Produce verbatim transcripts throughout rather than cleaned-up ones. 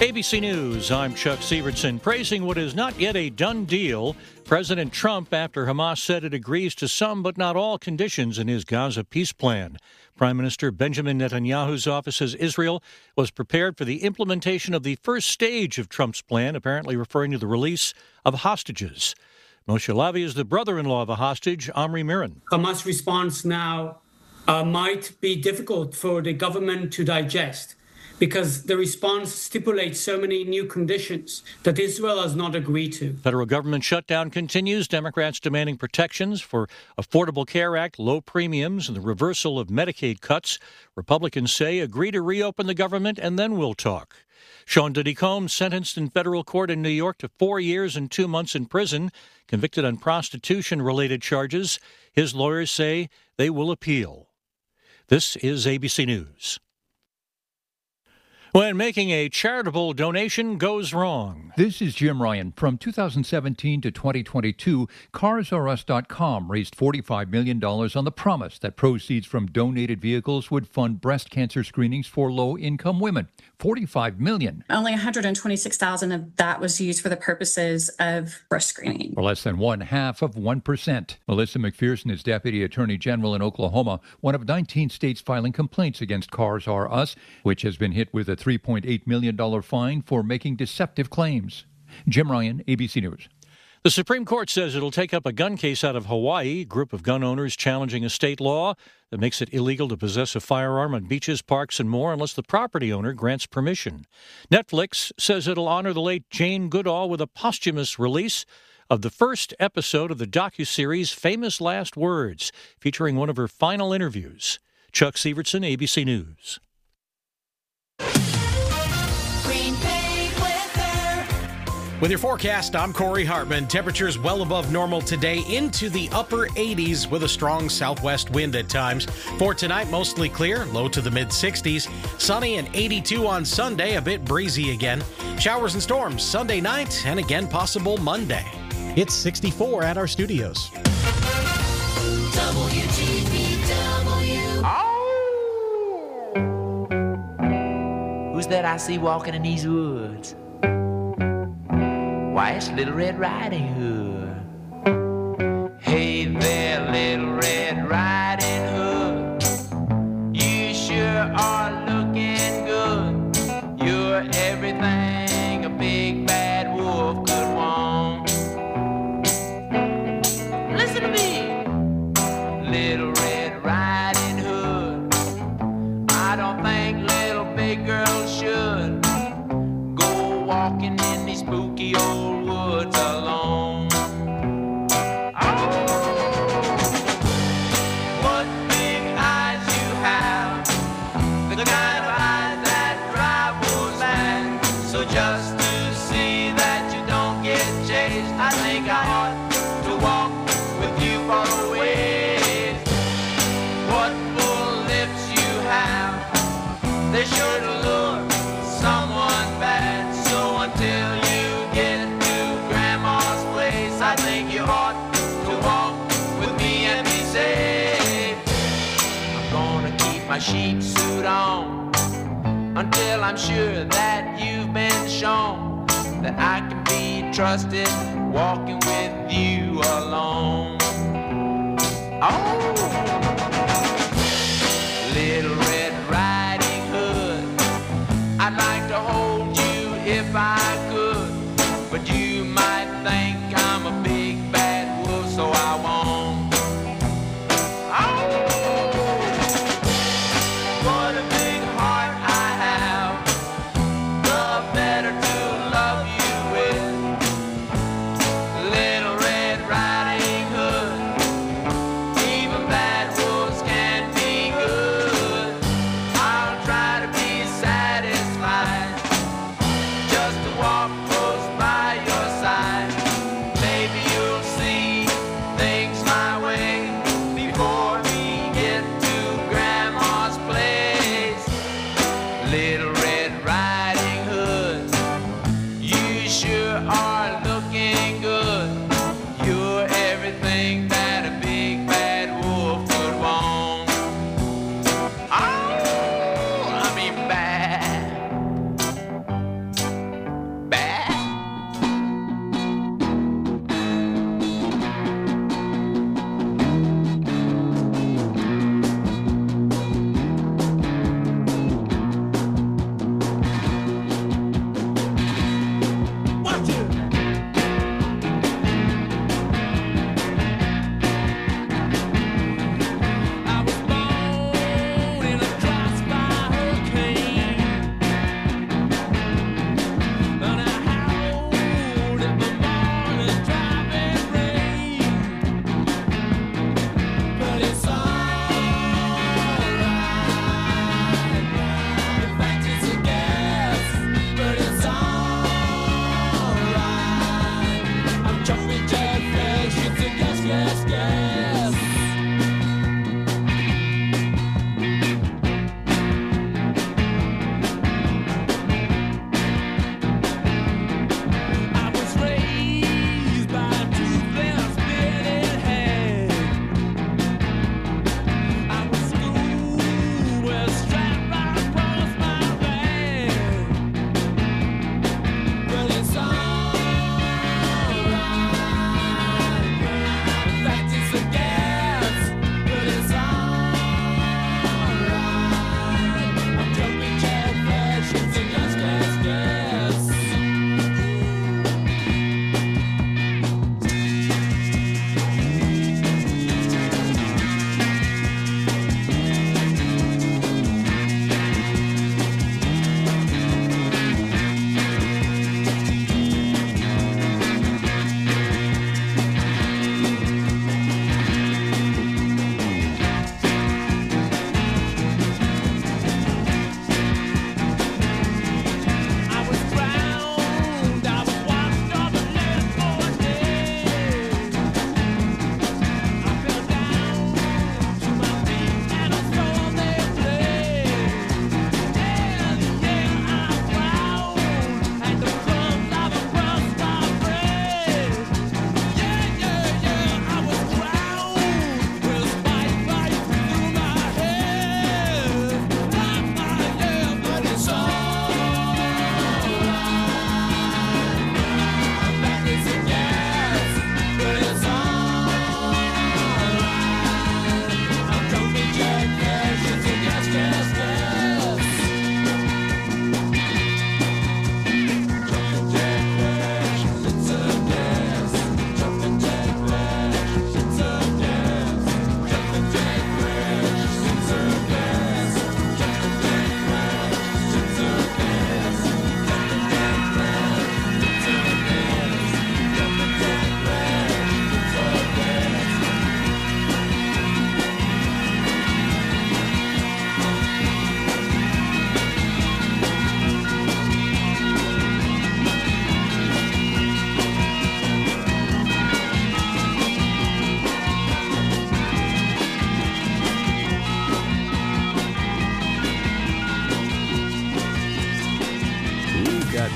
A B C News, I'm Chuck Sievertson. Praising what is not yet a done deal, President Trump, after Hamas said it agrees to some but not all conditions in his Gaza peace plan. Prime Minister Benjamin Netanyahu's office says Israel was prepared for the implementation of the first stage of Trump's plan, apparently referring to the release of hostages. Moshe Lavi is the brother-in-law of a hostage, Omri Miran. Hamas' response now uh, might be difficult for the government to digest, because the response stipulates so many new conditions that Israel has not agreed to. Federal government shutdown continues. Democrats demanding protections for Affordable Care Act, low premiums, and the reversal of Medicaid cuts. Republicans say agree to reopen the government and then we'll talk. Sean Diddy Combs sentenced in federal court in New York to four years and two months in prison, convicted on prostitution-related charges. His lawyers say they will appeal. This is A B C News. When making a charitable donation goes wrong. This is Jim Ryan. From two thousand seventeen to twenty twenty-two, Cars R Us dot com raised forty-five million dollars on the promise that proceeds from donated vehicles would fund breast cancer screenings for low-income women. forty-five million dollars. Only one hundred twenty-six thousand dollars of that was used for the purposes of breast screening. Or less than one half of one percent. Melissa McPherson is Deputy Attorney General in Oklahoma, one of nineteen states filing complaints against Cars R Us, which has been hit with a three point eight million dollars fine for making deceptive claims. Jim Ryan, A B C News. The Supreme Court says it'll take up a gun case out of Hawaii, a group of gun owners challenging a state law that makes it illegal to possess a firearm on beaches, parks, and more unless the property owner grants permission. Netflix says it'll honor the late Jane Goodall with a posthumous release of the first episode of the docuseries Famous Last Words, featuring one of her final interviews. Chuck Sievertson, A B C News. With your forecast, I'm Corey Hartman. Temperatures well above normal today into the upper eighties with a strong southwest wind at times. For tonight, mostly clear, low to the mid sixties. Sunny and eighty-two on Sunday, a bit breezy again. Showers and storms Sunday night and again possible Monday. It's sixty-four at our studios. W G B W. Oh! Who's that I see walking in these woods? Why, it's Little Red Riding Hood. Hey there, Little Red Riding Hood. You sure are looking good. You're everything a big bad wolf could want. Listen to me, Little Red Riding Hood. I don't think little big girls should go walking in these spooky old woods alone. Oh, what big eyes you have, the kind of eyes that drive wolves mad. So just to see that you don't get chased, I think I ought to walk with you for a ways. What full lips you have, they sure to lure someone bad. So until you get to Grandma's place, I think you ought to walk with me and be safe. I'm gonna keep my sheep suit on until I'm sure that you've been shown that I can be trusted walking with you alone. Oh, Little Red Riding Hood, I'd like to hold you if I could, but you might think I'm a big bad wolf, so I won't. Oh, what a big heart I have, the better to love you with. Little Red Riding Hood, even bad wolves can be good. I'll try to be satisfied just to walk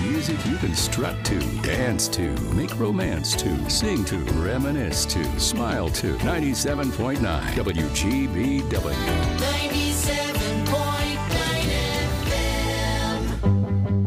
Music you can strut to, dance to, make romance to, sing to, reminisce to, smile to. ninety-seven point nine W G B W. ninety-seven point nine F M.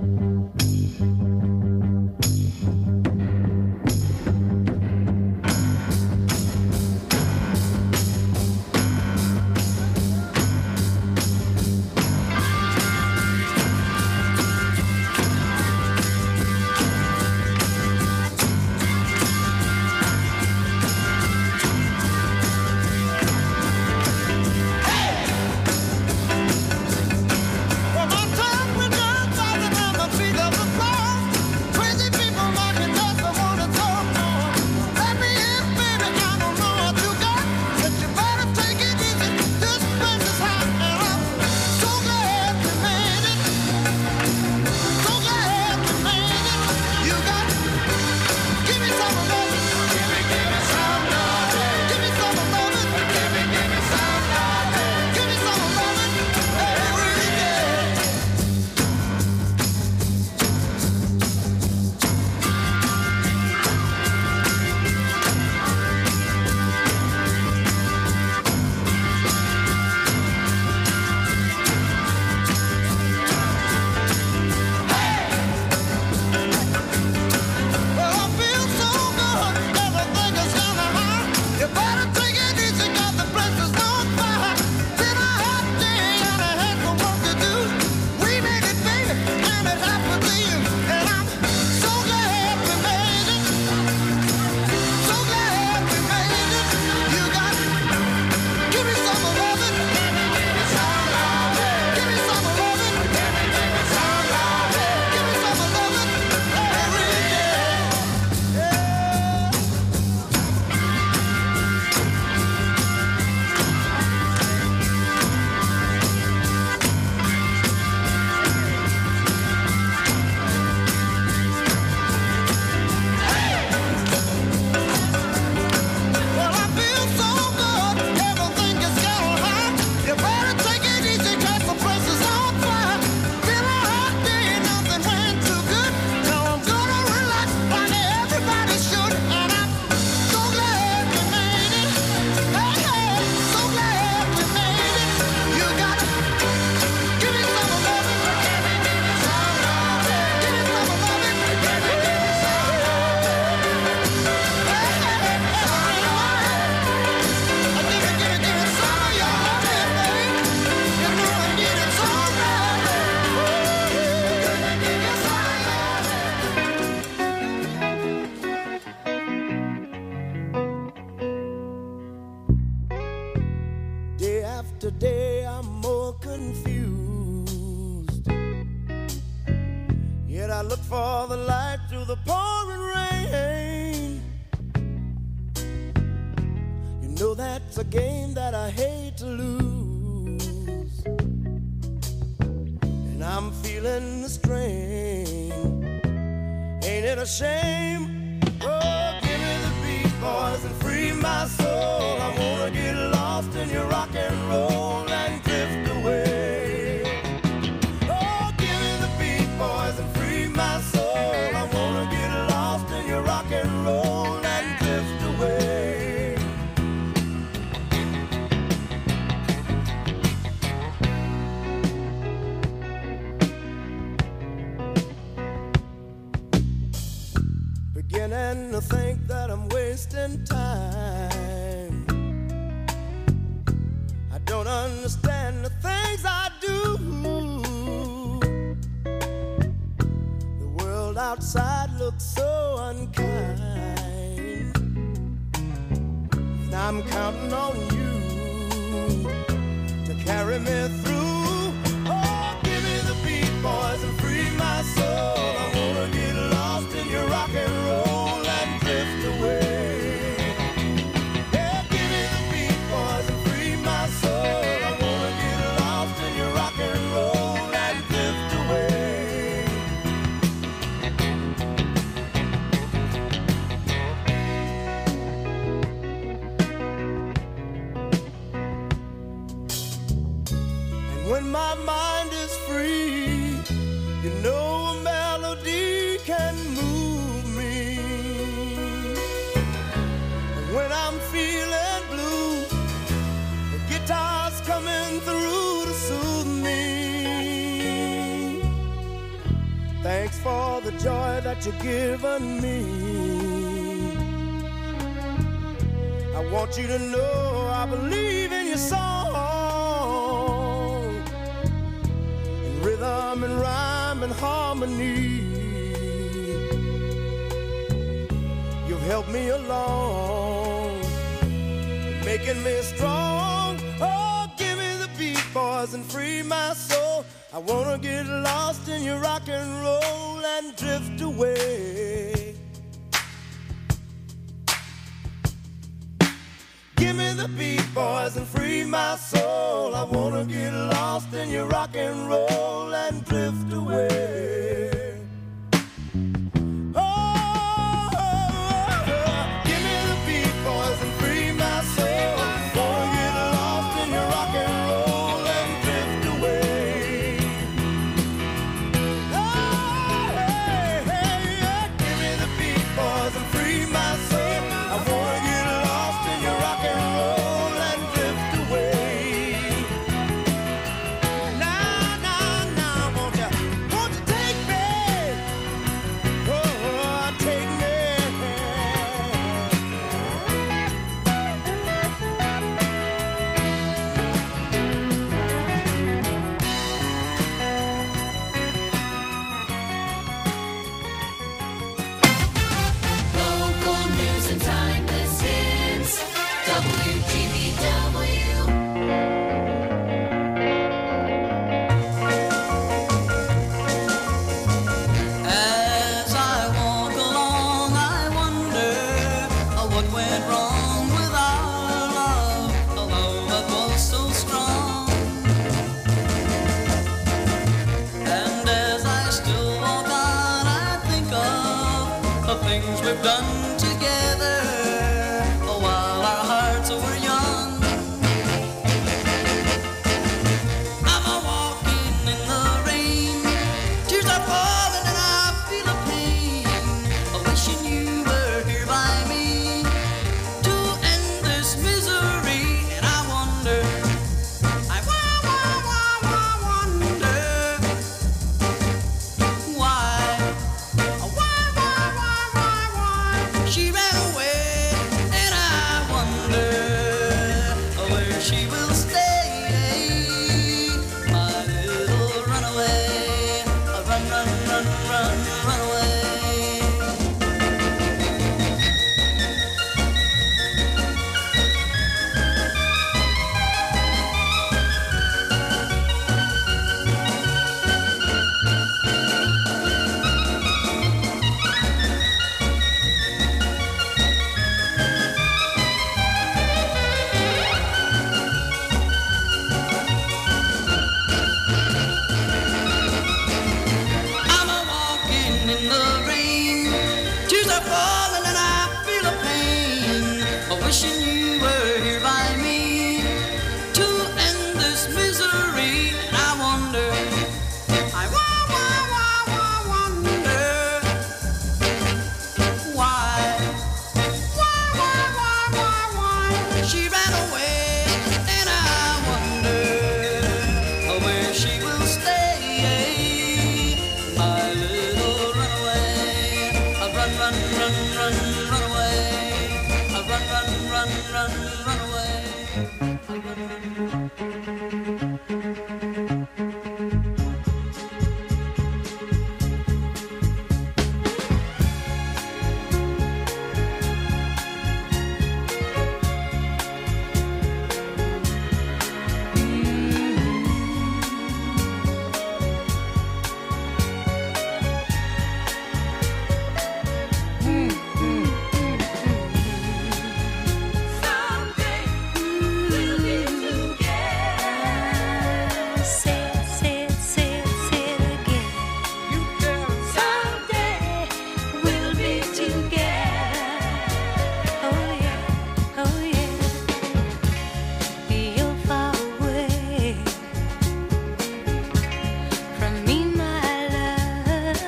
Today I'm more confused. Yet I look for the light through the pouring rain. You know that's a game that I hate to lose. And I'm feeling the strain. Ain't it a shame? Oh, give me the beat, boys, and free my soul. I wanna get lost in your rock and roll and drift away. Oh, give me the beat, boys, and free my soul. I wanna get lost in your rock and roll and drift away. Beginning to think that I'm wasting time. I don't understand the things I do. The world outside looks so unkind. And I'm counting on you to carry me through. Oh, give me the beat, boys, and free my soul. I wanna get lost in your rock and roll and drift away. Yeah, give me the beat, boys, and free my soul. I wanna get lost in your rock and roll and drift away. Thanks for the joy that you've given me. I want you to know I believe in your song, in rhythm and rhyme and harmony. You've helped me along, making me strong. Oh, give me the beat, boys, and free my soul. I wanna get lost in your rock and roll and drift away. Give me the beat, boys, and free my soul. I wanna get lost in your rock and roll and drift away. Oh, oh, oh, oh. Give me the beat, boys, and free my soul. Wanna get lost in your rock and roll and drift away. Oh, hey, hey, yeah. Give me the beat, boys, and free my soul. I wanna get lost in your rock and roll and drift away. Now, now, now, won't you, won't you take me? Oh, take me. Local news and timeless hits. W G B W. As I walk along, I wonder uh, what went wrong with our love, a love that was so strong. And as I still walk on, I think of the things we've done together uh, while our hearts were young. I'm a walking in the rain, tears are falling and I feel a pain, a wishing you were here by me to end this misery. And I wonder, I wa- wa- wa- wa- wonder why, why, why, why, why, why she ran away. And I wonder where she will stay, my little runaway. Run, run, run, run, run away. I'm a walking in the rain, tears are falling and I feel a pain, a wishing you were here by me to end this misery. And I wonder, I wa- wa- wa- wa- wonder why, why, why, why, why, why she ran away. And I wonder where she will stay, my little runaway. Run, run, run, run, run away. Run, run, run, run, run away. Someday we'll be together. Say it, say it, say it, say it again. You girl. Someday we'll be together. Oh yeah, oh yeah. You're far away from me, my love.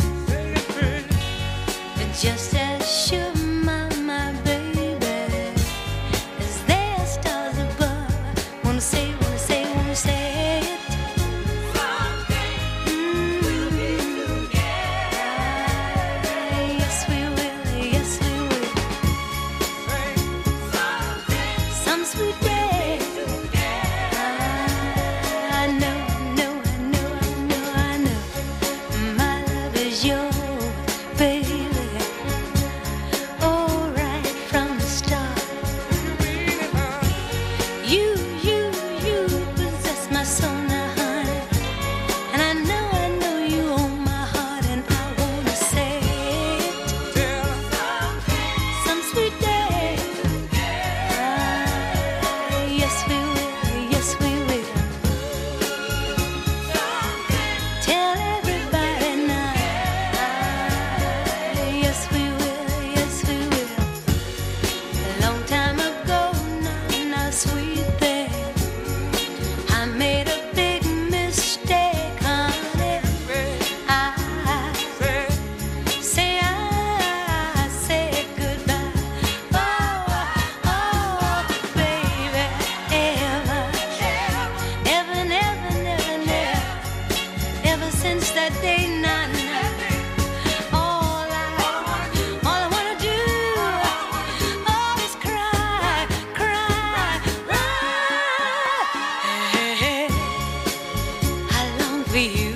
Just as sure, my, my baby, as there are stars above. Wanna say, wanna say, wanna say it. Someday we'll be together. baby. Oh, right from the start. You, you, you possess my soul now, honey. And I know, I know you own my heart, and I wanna say it. Some sweet day. Ah, yes, we will, yes, we will. Tell everybody now. Ah, yes, we will, yes, we will. A long time ago, now, now, sweet thing, I made a big mistake, honey. I say I said goodbye. Oh, oh, baby, ever, ever, never, never, never, ever since that day, nah, nah. All I, all I wanna do, oh, is cry, cry, cry. I long for you.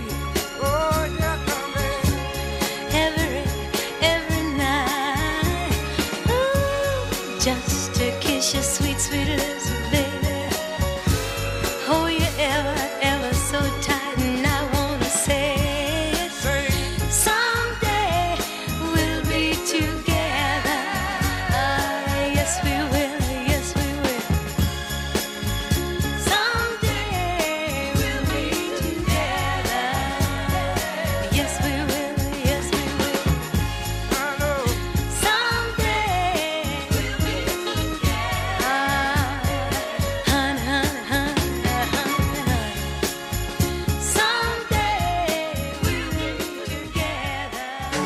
Every, every night. Ooh, just to kiss your sweet, sweet lips, baby. Oh, you're ever, ever so tight, and I wanna say it. Someday we'll be together. Ah, yes, we will, yes, we will. Someday we'll be together. Yes, we will, yes, we will. Someday we'll be together. Ah, honey, honey, honey, honey, honey. Someday we'll be together.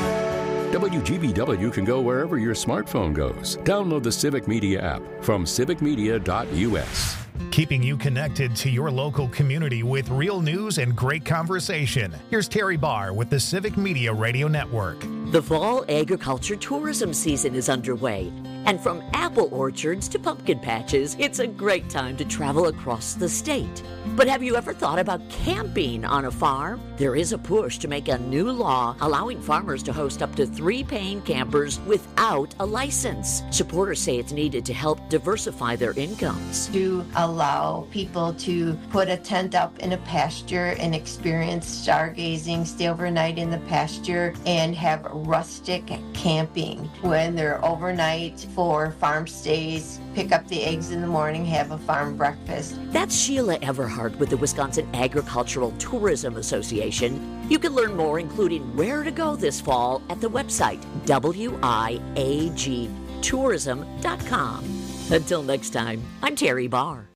W G B W can go wherever your smartphone goes. Download the Civic Media app from civic media dot U S. Keeping you connected to your local community with real news and great conversation. Here's Terry Barr with the Civic Media Radio Network. The fall agriculture tourism season is underway, and from apple orchards to pumpkin patches, it's a great time to travel across the state. But have you ever thought about camping on a farm? There is a push to make a new law allowing farmers to host up to three paying campers without a license. Supporters say it's needed to help diversify their incomes. To allow people to put a tent up in a pasture and experience stargazing, stay overnight in the pasture, and have rustic camping when they're overnight for farm stays, pick up the eggs in the morning, have a farm breakfast. That's Sheila Everhart with the Wisconsin Agricultural Tourism Association. You can learn more, including where to go this fall, at the website W I A G tourism dot com. Until next time, I'm Terry Barr.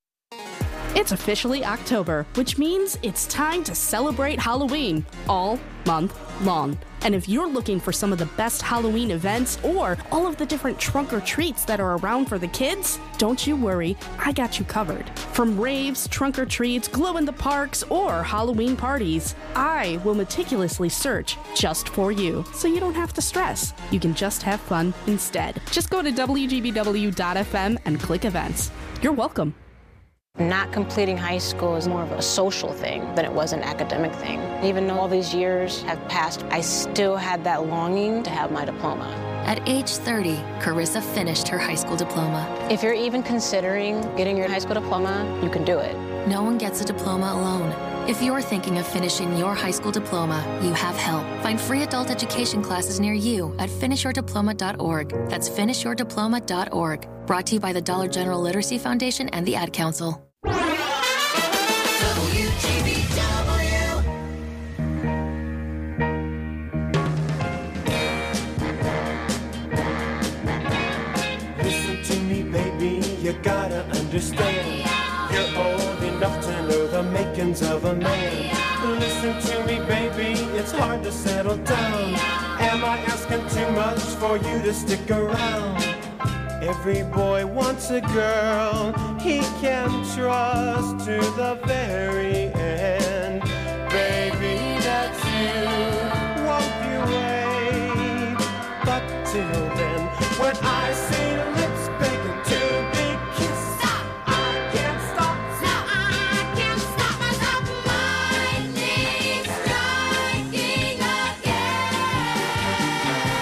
It's officially October, which means it's time to celebrate Halloween all month long. And if you're looking for some of the best Halloween events or all of the different trunk or treats that are around for the kids, don't you worry, I got you covered. From raves, trunk or treats, glow in the parks, or Halloween parties, I will meticulously search just for you, so you don't have to stress. You can just have fun instead. Just go to W G B W dot F M and click events. You're welcome. Not completing high school is more of a social thing than it was an academic thing. Even though all these years have passed, I still had that longing to have my diploma. At age thirty, Carissa finished her high school diploma. If you're even considering getting your high school diploma, you can do it. No one gets a diploma alone. If you're thinking of finishing your high school diploma, you have help. Find free adult education classes near you at finish your diploma dot org. That's finish your diploma dot org. Brought to you by the Dollar General Literacy Foundation and the Ad Council. W G B W. Listen to me, baby, you gotta understand. You're old enough to know the makings of a man. Listen to me, baby, it's hard to settle down. Am I asking too much for you to stick around? Every boy wants a girl he can trust to the very end. Baby, that's you, won't you wait? But till then, when I see lips begging to be kissed, stop, I can't stop, stop, I can't stop myself. Lightning striking again.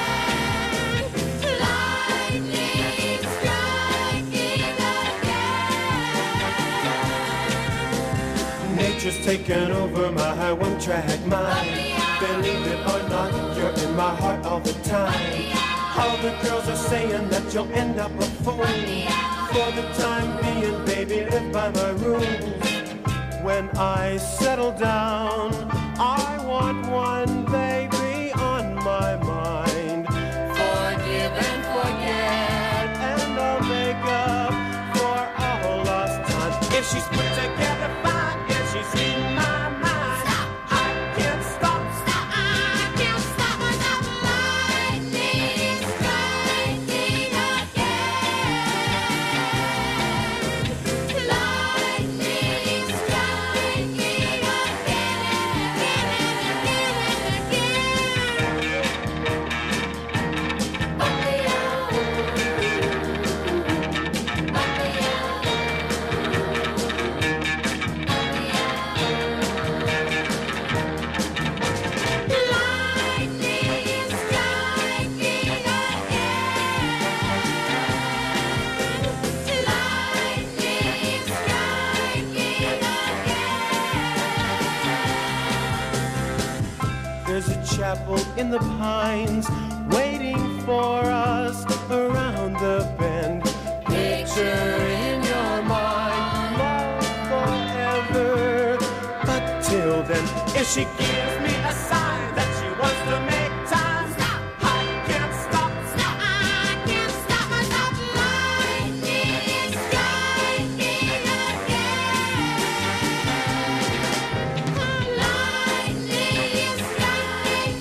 pressure's taken over my one-track mind. Believe it or not, you're in my heart all the time. All the girls are saying that you'll end up a fool. For the time being, baby, live by my rules. When I settle down, I want one baby on my mind. Forgive and forget, and I'll make up for all lost time. If she's put together fine, if she's in my mind, stop. I can't stop. Stop. I can't stop myself. Lightning striking again. Lightning striking There's a chapel in the pines waiting for us around the bend. Picture in your mind, love forever. But till then, if she gives me a sign that she wants to make time, stop. I can't stop. Stop. I can't stop myself. Lightning striking again. Lightning striking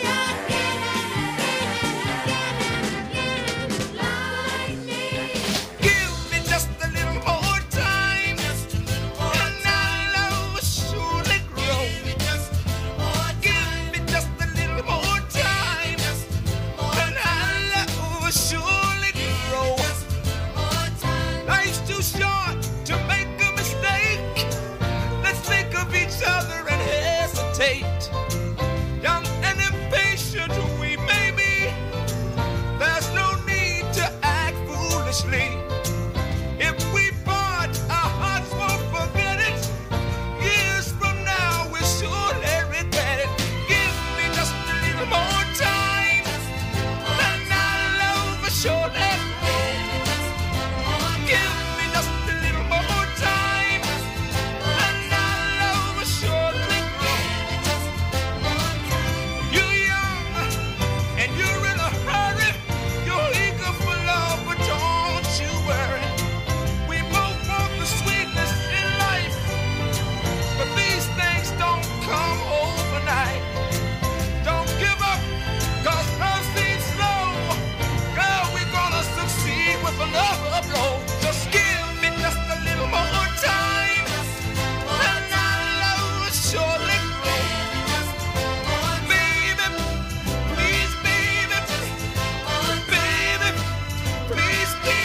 Give me just a little more time, and our love will surely grow. Give me just a little more time, and our love will surely grow. Life's too short to make a mistake. Let's think of each other and hesitate. Young and impatient we may be, there's no need to act foolishly. If we part, our hearts won't forget it. Years from now, we'll surely regret it. Give me just a little more time, and our love will surely grow. Give me just a little more time, and our love will surely grow. You're young, and you're in a hurry. You're eager for love, but don't you worry. We both want the sweetness in life, but these things don't come overnight. Don't give up, cause love seems slow. Girl, we're gonna succeed with another blow. Just give me just a little more time, and our love will surely grow. Baby, please, baby, baby, please, baby.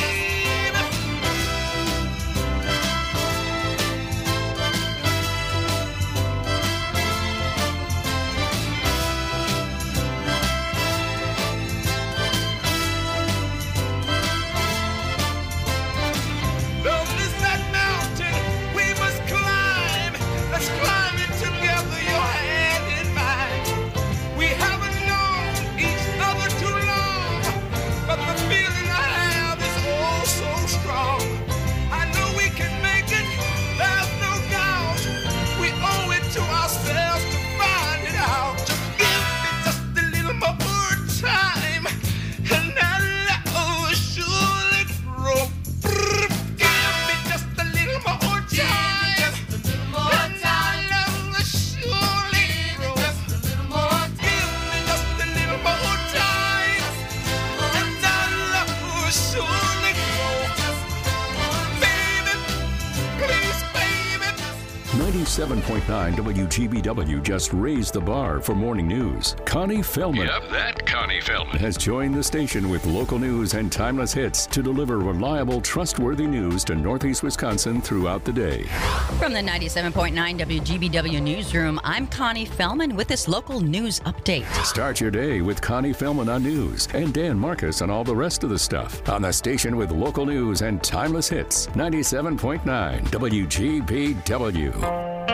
Love is that mountain we must climb. Let's climb it together, your hand in mine. We haven't known each other too long, but the feeling I have is oh so strong. I know we can make it, there's no doubt. We owe it to ourselves to find it out. Just give me just a little more time, and our love will surely grow. Give me just a little more time, and our love will surely grow. Give me just a little more time, and our love will surely grow. Baby, please, baby. ninety-seven point nine W G B W just raised the bar for morning news. Connie Feldman Yep, that Connie Feldman. has joined the station with local news and timeless hits to deliver reliable, trustworthy news to Northeast Wisconsin throughout the day. From the ninety-seven point nine W G B W newsroom, I'm Connie Feldman with this local news update. Start your day with Connie Feldman on news and Dan Marcus on all the rest of the stuff on the station with local news and timeless hits. ninety-seven point nine W G B W.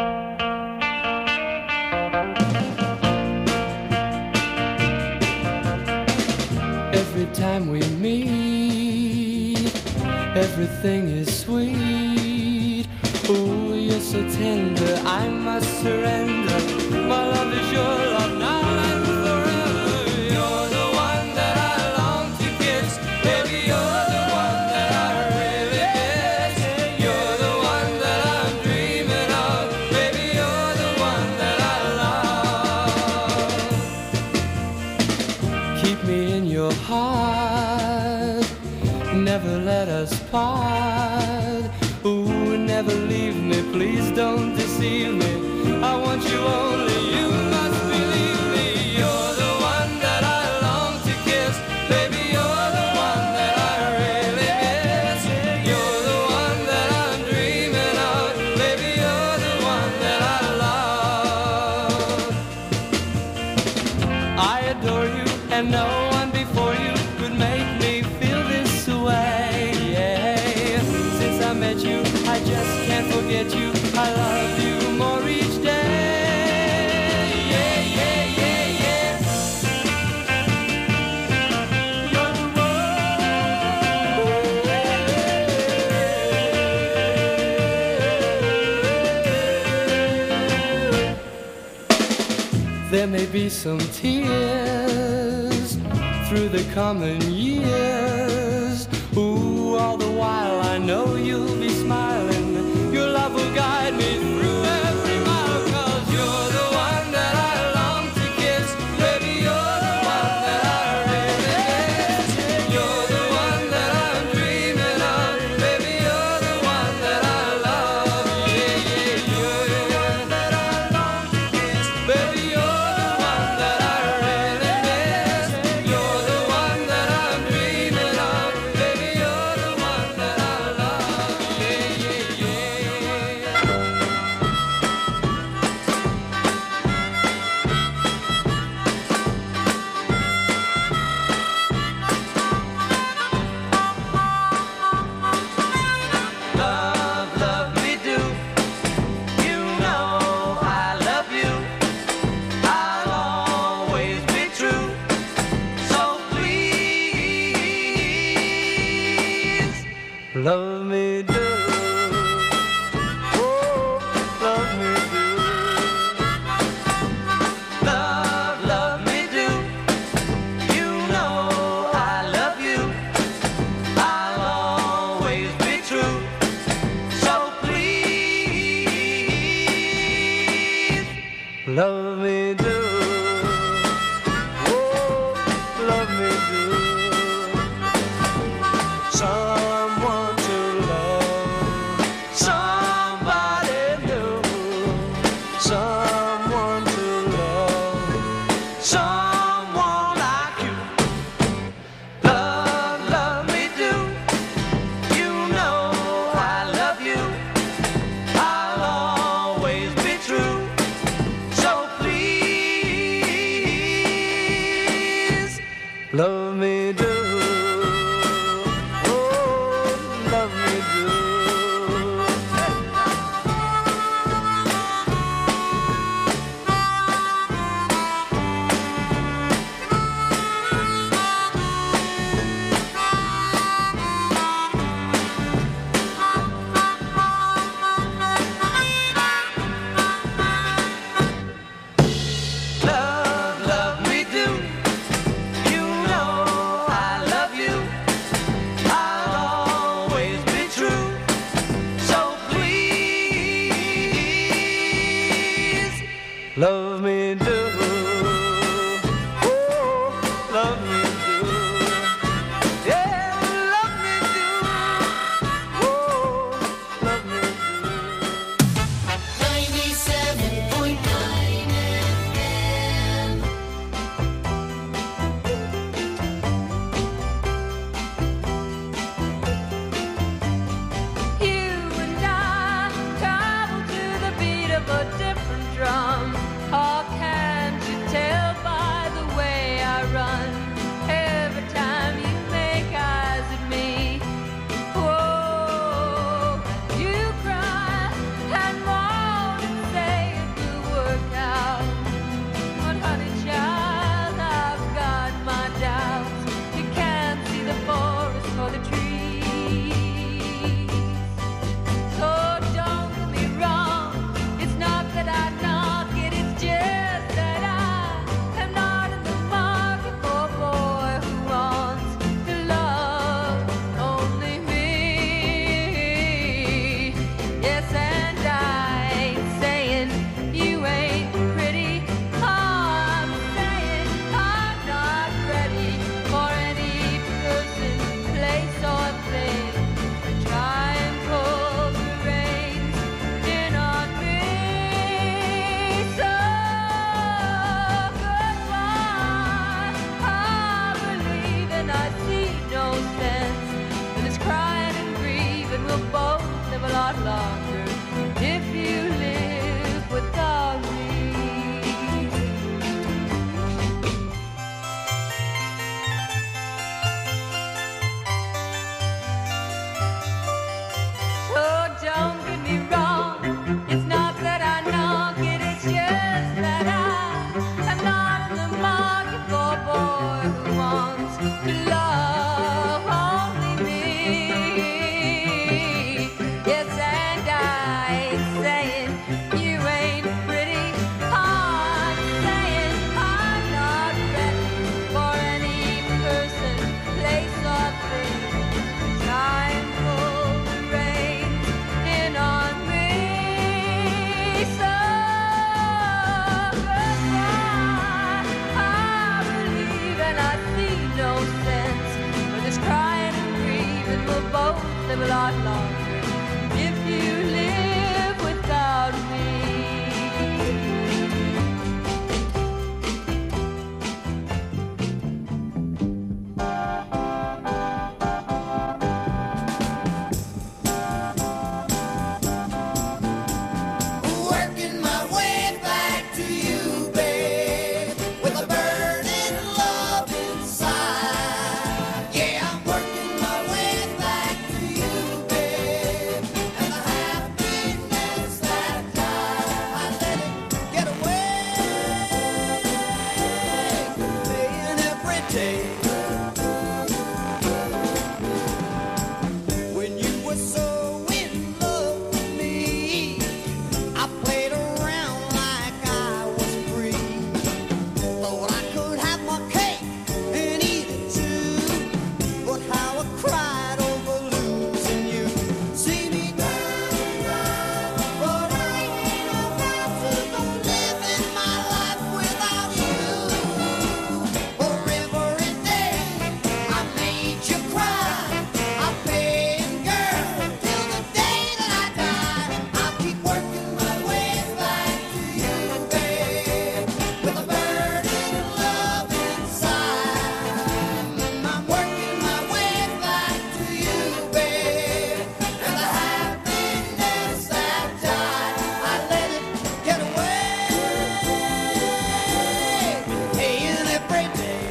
Every time we meet, everything is sweet. Oh, you're so tender, I must surrender. My love is your love now and forever. You're the one that I long to kiss. Baby, you're the one that I really miss. You're the one that I'm dreaming of. Baby, you're the one that I love. Keep me in your heart, never let us part. Ooh, never leave me, please don't deceive me. I want you only, you must believe me. You're the one that I long to kiss. Baby, you're the one that I really miss. You're the one that I'm dreaming of. Baby, you're the one that I love. I adore you, and no one before you could make me feel this way. Yeah. Since I met you, I just can't forget you. I love you more each day. Yeah, yeah, yeah, yeah. You're the one. There may be some tears through the coming years. Ooh, all the while I know you'll be smiling. Your love will guide me through every mile. 'Cause you're the one that I long to kiss. Baby, you're the one that I really miss. You're the one that I'm dreaming of. Baby, you're the one that I love. Yeah, yeah, you're the one that I long to kiss. Baby, you're the one that I really miss. You're the one that I'm dreaming of. Baby, you're the one that I love. Yeah, yeah, yeah. Love, love me do. You know I love you. I'll always be true. So please, love me do. Oh, love me do. Love, love me do. You know I love you. I'll always be true. So please, love me do. Oh, love me do. Someone to love, somebody new. Someone to love, someone like you. Love, love me do. You know I love you. I'll always be true. So please, love me do. Oh, love me do. Love, love me do. You know I love you. I'll always be true. So please, love me do. Oh, love me do. Yeah, love me do. Oh, love me do. ninety-seven point nine F M. You and I travel to the beat of a different drum. Oh, can't you tell by the way I run? lot longer if you live without me. So don't get me wrong, it's not that I knock it, it's just that I am not in the market for a boy who wants to love only me. Yes, and I ain't saying you ain't pretty, I'm saying I'm not ready for any person, place or thing. Time for the rain in on me, so goodbye. I believe and I see no sense for this crying and grieving. We'll both live a lot longer if you live without me. Working my way back to you, babe, with a burning love inside. Yeah, I'm working my way back to you, babe, and the happiness that time I let it get away, playing every day. When you were so in love with me, I played around like I was free. Thought I could have my cake and eat it too. But how I cried over losing you. See me down, but I ain't about to go living my life without you. For every day I made you cry, I paid girl till the day that I die. I'll keep working my way back to you, babe, with a burning love inside. I'm working my way back to you, babe, and the happiness that died, I let it get away, paying every day.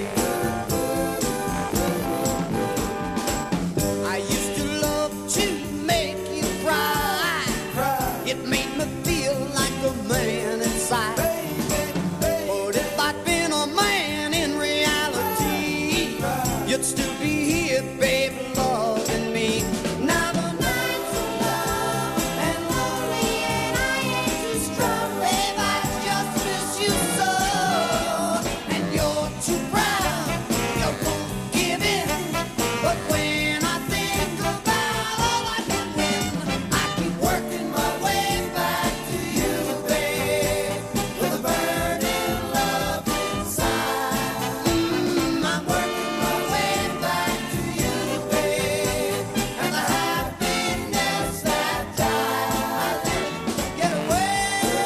I used to love to make you cry. It made me feel like a man inside. But if I'd been a man in reality, you'd still be here, baby, loving me. Now the nights are long and lonely and I ain't too strong, babe, I just miss you so. And you're too proud, you won't give in. But when I think about all I can win, I keep working my way back to you, babe, with a burning love inside. Mm, I'm working my way back to you, babe, and the happiness that died, I let it get away,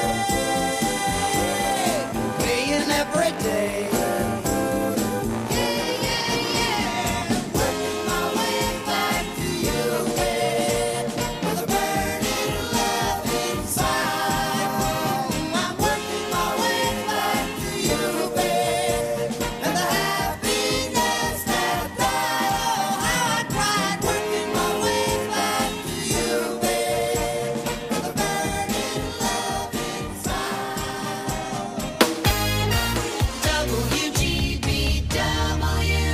playing every day. Yeah, yeah, yeah, working my way back to you, babe, with a burning love inside. I'm working my way back to you, babe, and the happiness that died. Oh, how I cried, working my way back to you, babe, with a burning love inside. W G B W.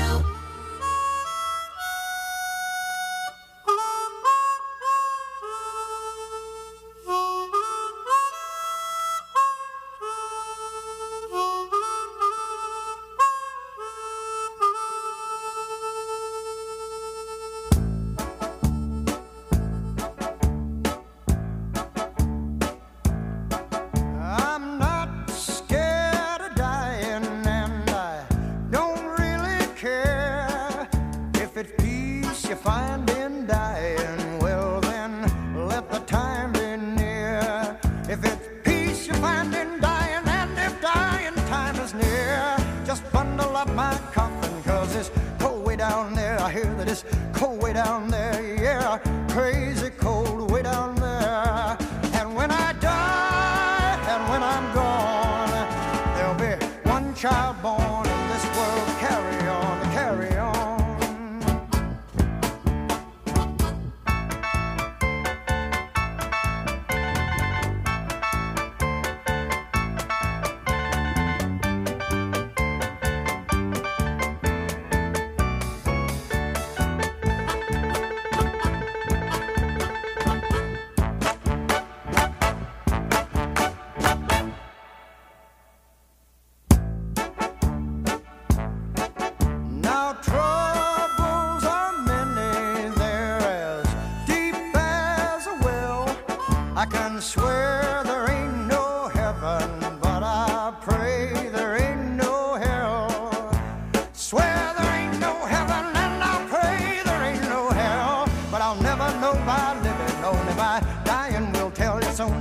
I'm not scared of dying, and I don't really care if it's peace you find in dying. Well, then let the time be near. If it's peace you find in dying, and if dying time is near, just bundle up my coffin, 'cause it's cold way down there. I hear that it's cold way down there, yeah, crazy cold way down there.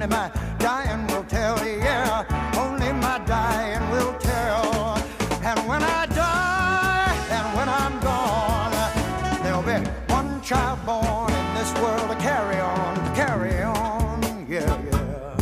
only my dying will tell, yeah, only my dying will tell. And when I die, and when I'm gone, there'll be one child born in this world to carry on, to carry on, yeah, yeah.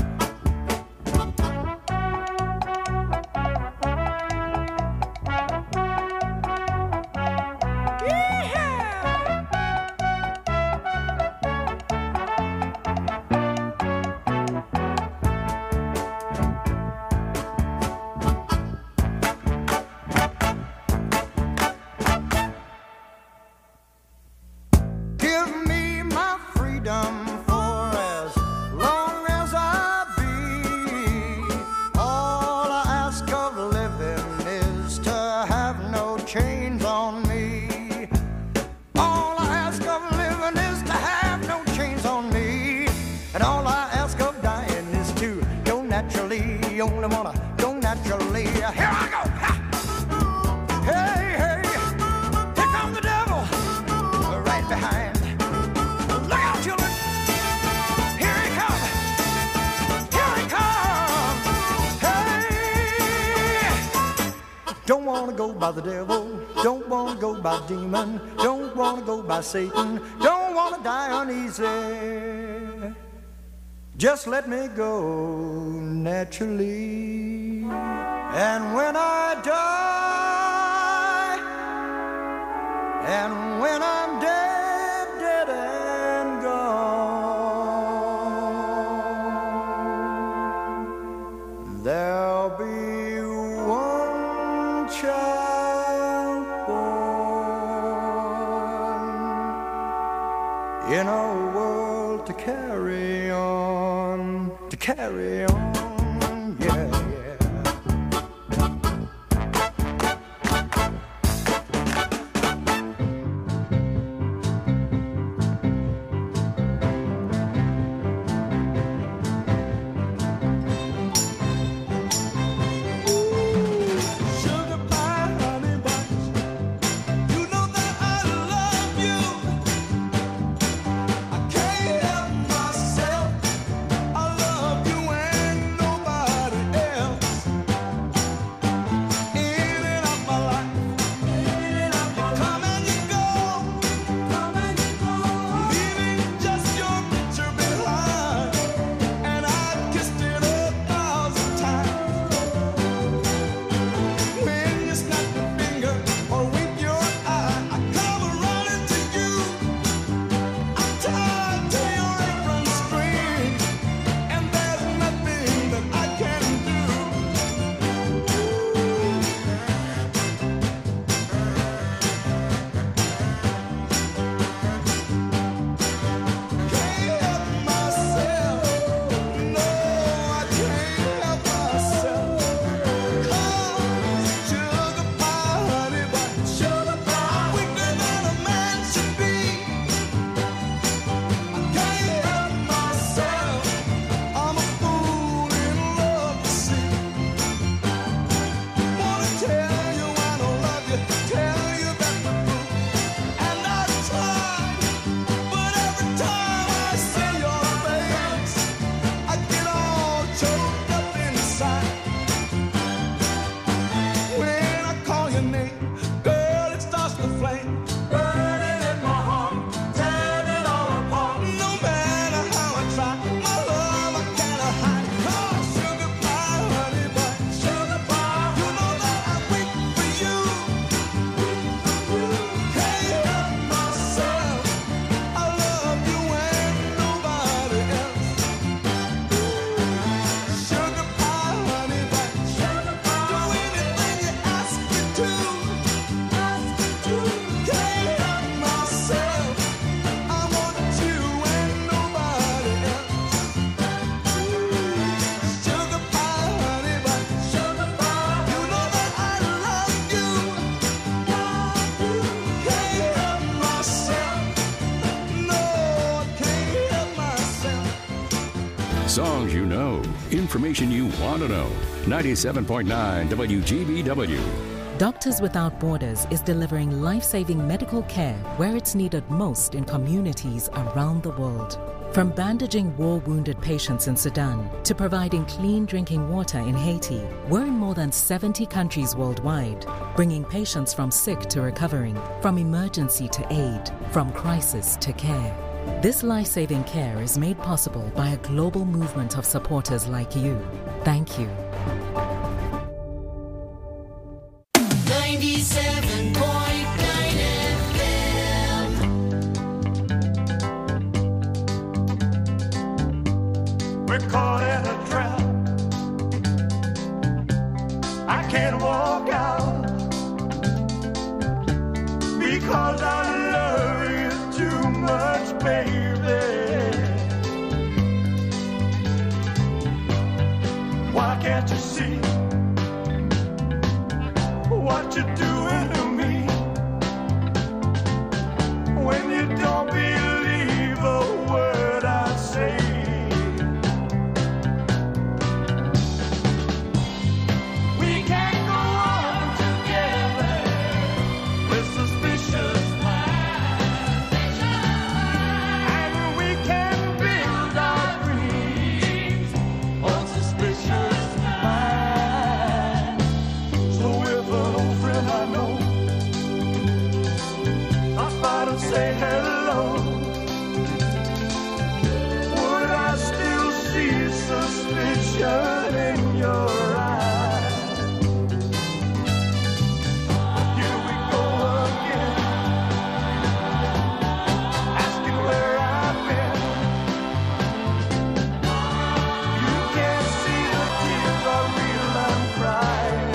Give me my freedom for as long as I be. All I ask of living is to have no chains on me. All I ask of living is to have no chains on me. And all I ask of dying is to go naturally. You only wanna go naturally. Here I go! Ha! Hey, hey! Here comes the devil! Right behind. Look out, children! Here he comes! Here he comes! Hey! Don't wanna go by the devil. Don't wanna go by demon. Don't wanna go by Satan. Don't wanna die uneasy. Just let me go naturally. And when I die, and when I'm dead, dead and gone, there'll be one child born in a world to carry on, to carry on, yeah, yeah. Songs you know, information you want to know. ninety-seven point nine W G B W. Doctors Without Borders is delivering life-saving medical care where it's needed most in communities around the world. From bandaging war-wounded patients in Sudan to providing clean drinking water in Haiti, we're in more than seventy countries worldwide, bringing patients from sick to recovering, from emergency to aid, from crisis to care. This life-saving care is made possible by a global movement of supporters like you. Thank you. ninety-seven point nine F M. We're caught in a trap. I can't walk out because I love you too much, baby. Why can't you see what you're doing to me when you don't believe a word I say? We can't go on together with suspicious minds, and we can build our dreams on suspicious minds. So if an old friend I know stop by to say hello, would I still see suspicion in your eyes? Here we go again, asking where I've been. You can't see the tears are real, I'm crying.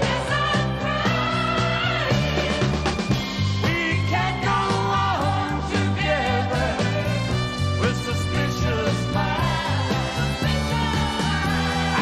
We can't go on together with suspicious minds,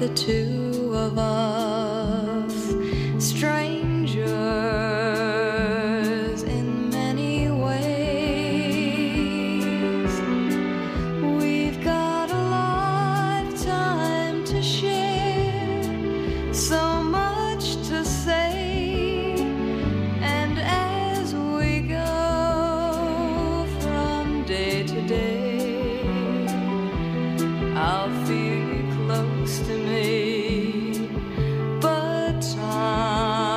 two of us, strangers in many ways. We've got a lifetime to share, so much to say, and as we go from day to day, I'll feel you close to me, but time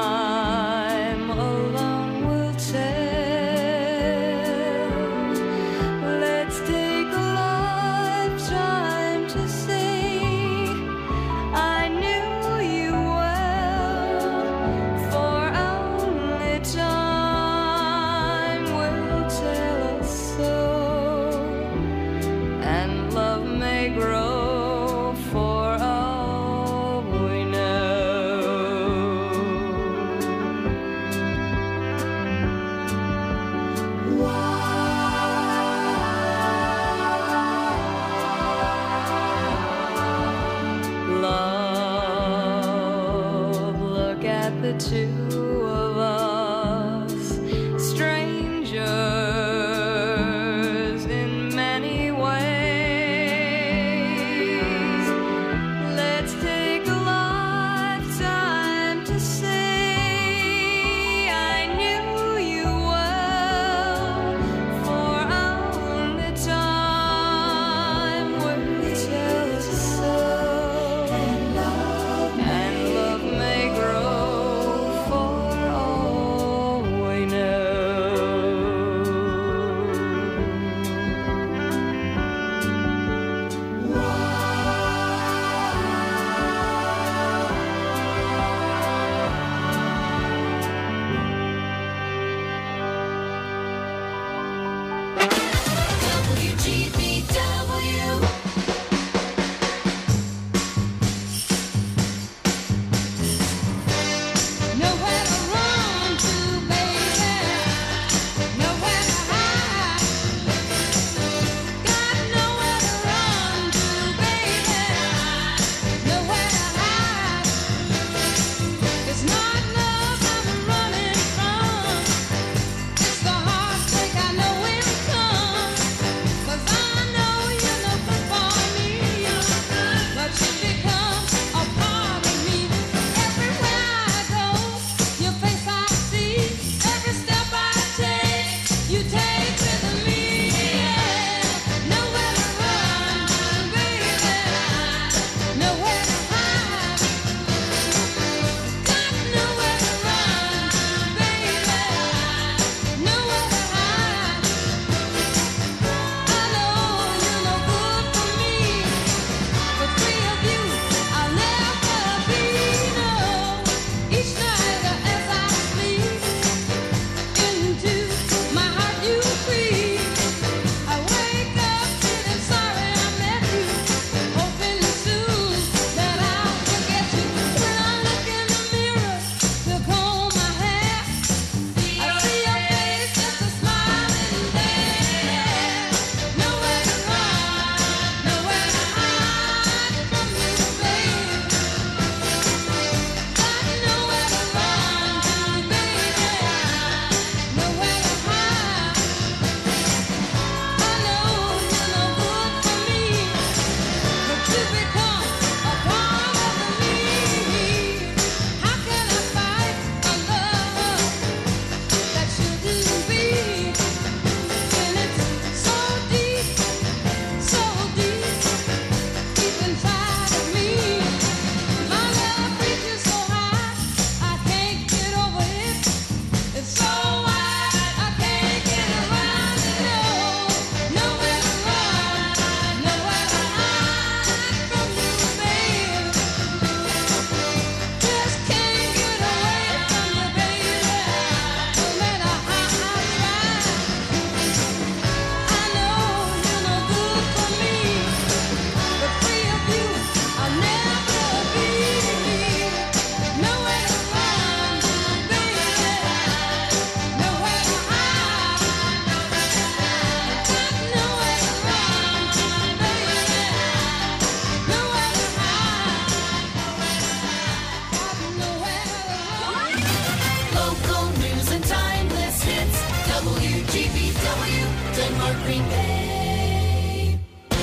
prepay.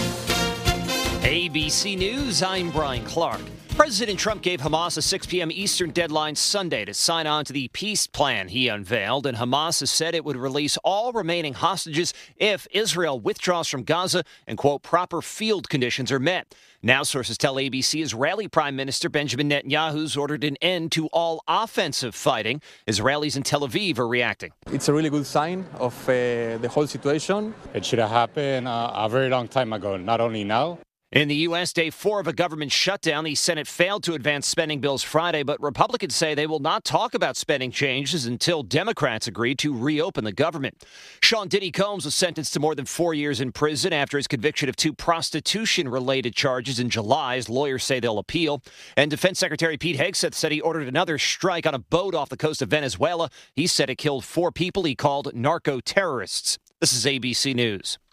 A B C News, I'm Brian Clark. President Trump gave Hamas a six p.m. Eastern deadline Sunday to sign on to the peace plan he unveiled, and Hamas has said it would release all remaining hostages if Israel withdraws from Gaza and, quote, proper field conditions are met. Now sources tell A B C Israeli Prime Minister Benjamin Netanyahu's ordered an end to all offensive fighting. Israelis in Tel Aviv are reacting. It's a really good sign of uh, the whole situation. It should have happened uh, a very long time ago, not only now. In the U S, day four of a government shutdown, the Senate failed to advance spending bills Friday, but Republicans say they will not talk about spending changes until Democrats agree to reopen the government. Sean Diddy Combs was sentenced to more than four years in prison after his conviction of two prostitution-related charges in July. His lawyers say they'll appeal. And Defense Secretary Pete Hegseth said he ordered another strike on a boat off the coast of Venezuela. He said it killed four people he called narco-terrorists. This is A B C News.